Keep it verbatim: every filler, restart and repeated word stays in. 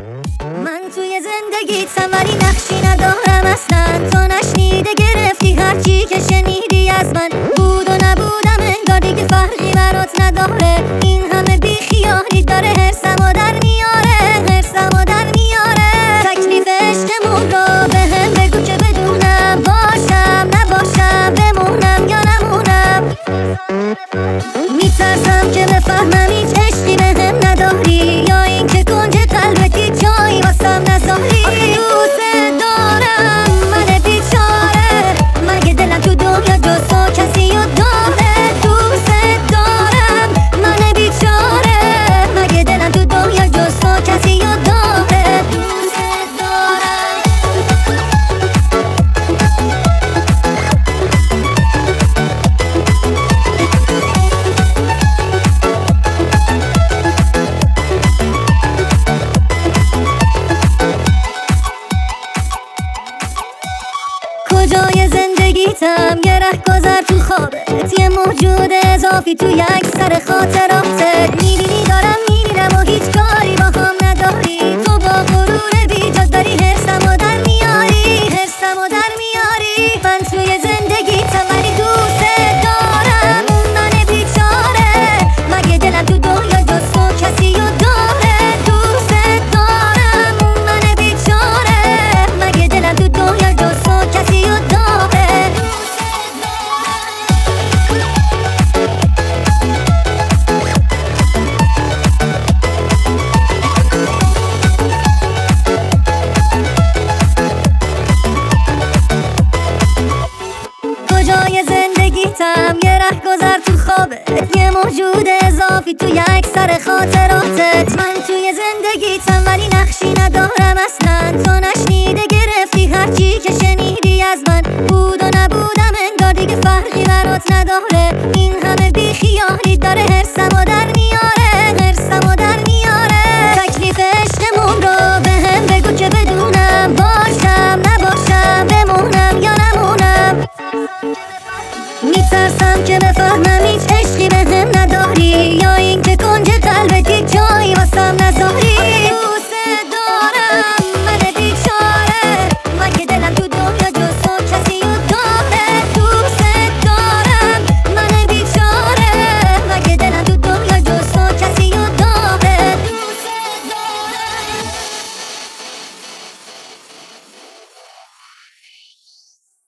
من توی زندگیتم ولی نقشی ندارم اصلا. تو نشنیده گرفتی هرچی که شنیدی از من. بود و نبودم انگار دیگه فرقی برات نداره. این همه بیخیالی داره حرصمو در میاره، حرصمو در میاره. تکلیف عشقمون رو به هم بگو که بدونم، باشم نباشم، بمونم یا نمونم. میترسم که بفهمم هیچ عشقی به هم نداری، یا این که کنج قلبتی جایی واسم نذاری. آخه دوست دارم من بیچاره، مگه دلم تو دنیا جز تو کسی رو داره؟ دوست دارم من بیچاره، مگه دلم تو دنیا جز تو کسی رو داره؟ دوست دارم. کجای زندگیتم یه رهگذر تو خوابت، یه موجود اضافی تو یک سر خاطراتت. میبینی دارم میرم و هیچ کاری با هم نداری. تو با غرور بیجاد داری حرصمو در میاری، حرصمو در میاری. من توی زندگیتم ولی دوست دارم من بیچاره، مگه دلم تو دنیا جز تو کسی رو داره؟ دوست دارم من بیچاره، مگه دلم تو دنیا جز تو کسی رو داره؟ کجای زندگیتم یه رهگذر تو خوابت، یه موجود اضافی تو یک سر خاطراتت. من